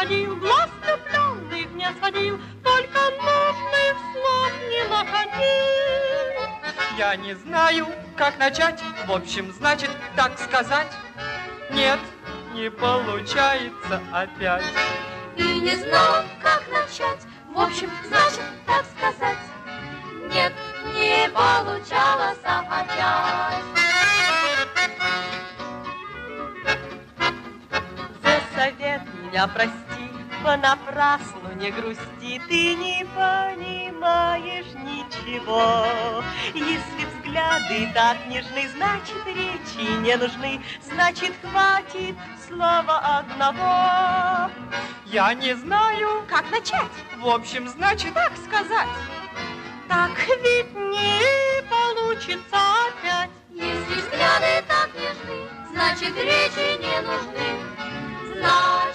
сводил, глаз влюбленных не сводил, только нужных слов не находил. Я не знаю, как начать, в общем, значит, так сказать. Нет, не получается опять. И не знал, как начать, в общем, значит, так сказать. Нет, не получалось опять. За совет меня прости, понапрасну не грусти, ты не понимаешь ничего. Если взгляды так нежны, значит, речи не нужны, значит, хватит слова одного. Я не знаю, Как начать? в общем, значит, так сказать. Так ведь не получится опять. Если взгляды так нежны, значит, речи не нужны. Знай,